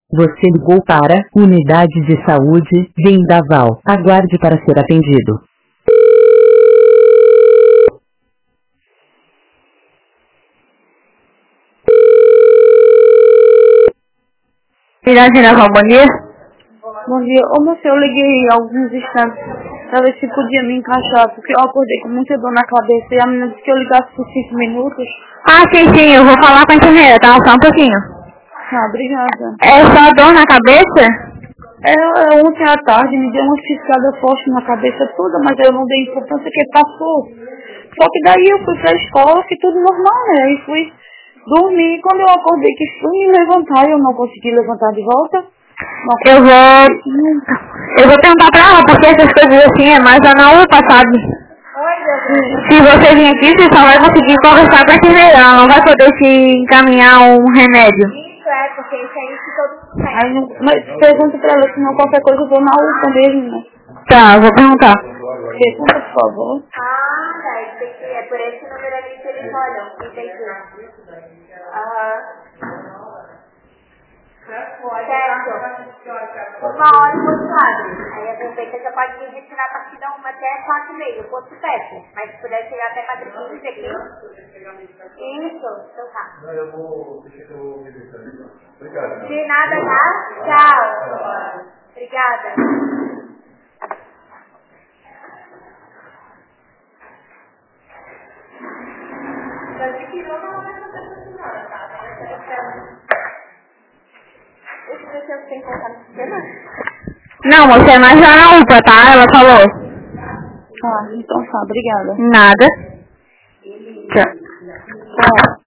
Você ligou para Unidade de Saúde Vendaval. Aguarde para ser atendido. Unidade Vendaval, bom dia. Bom dia. Ô, moça, eu liguei alguns instantes pra ver se podia me encaixar, porque eu acordei com muita dor na cabeça e a menina disse que eu ligasse por 5 minutos. Ah, sim, eu vou falar com a enfermeira, tá? Só um pouquinho. Ah, obrigada. É só dor na cabeça? Ontem à tarde me deu uma fiscada forte na cabeça toda, mas eu não dei importância que passou. Só que daí eu fui pra escola, que tudo normal, né? Aí fui dormir. Quando eu acordei que fui me levantar, eu não consegui levantar de volta. Eu vou perguntar pra ela, porque essas coisas assim é mais na UPA, sabe? Se você vir aqui, você só vai conseguir conversar com a enfermeira, ela não vai poder te encaminhar um remédio. Porque isso aí que todo mundo Aí, mas pergunta pra ela, se não qualquer coisa eu vou na UPA mesmo, né? Tá, eu vou perguntar. Pergunta, por favor. É por esse número ali que eles olham. Entendi. Certo. 1 hora o outro lado. Aí a prefeita já pode me destinar a partir da 1 até 4h30, o outro perto. Mas se puder chegar até 4h15 aqui. Isso, então tá. Não, eu vou me deixar. Obrigado. De nada, tá? Tchau. Obrigada. Esse você tem que colocar no sistema? Não, você é mais lá na UPA, tá? Ela falou. Tá, então tá, obrigada. Nada. Tchau. Tchau.